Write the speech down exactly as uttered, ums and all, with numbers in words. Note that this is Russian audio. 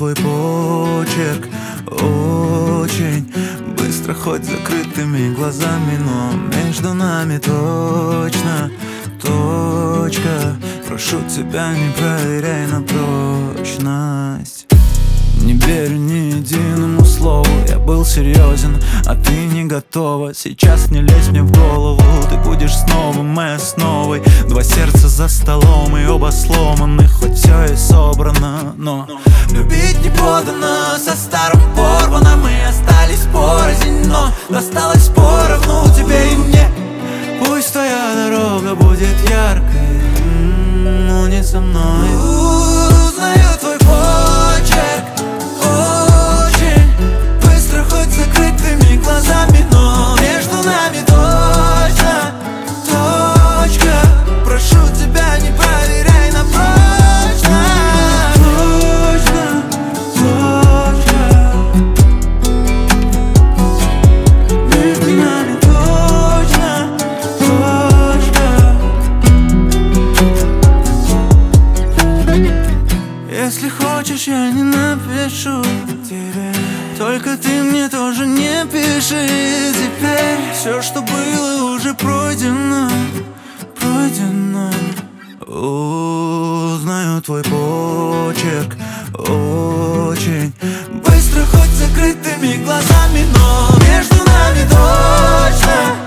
твой почерк очень быстро, хоть закрытыми глазами, но между нами точно точка. Прошу тебя, не проверяй на прочность. Не верю ни единому слову, я был серьезен, а ты не готова. Сейчас не лезь мне в голову, ты будешь снова моей основой. Два сердца за столом и оба сломаны, хоть все и собрано, но любить не подано, со старым порвано. Мы остались порознь, но досталось поровну тебе и мне. Пусть твоя дорога будет яркой, но не со мной. Узнаю твой почерк очень быстро, хоть закрытыми глазами, но между нами точно точка. Прошу тебя, не проверяй на прочность. Точно точка. Между нами точно точка. Если хочешь, я не напишу тебе, только ты мне тоже не пиши теперь. Все, что было, уже пройдено, пройдено. Узнаю твой почерк очень быстро, хоть закрытыми глазами, но между нами точно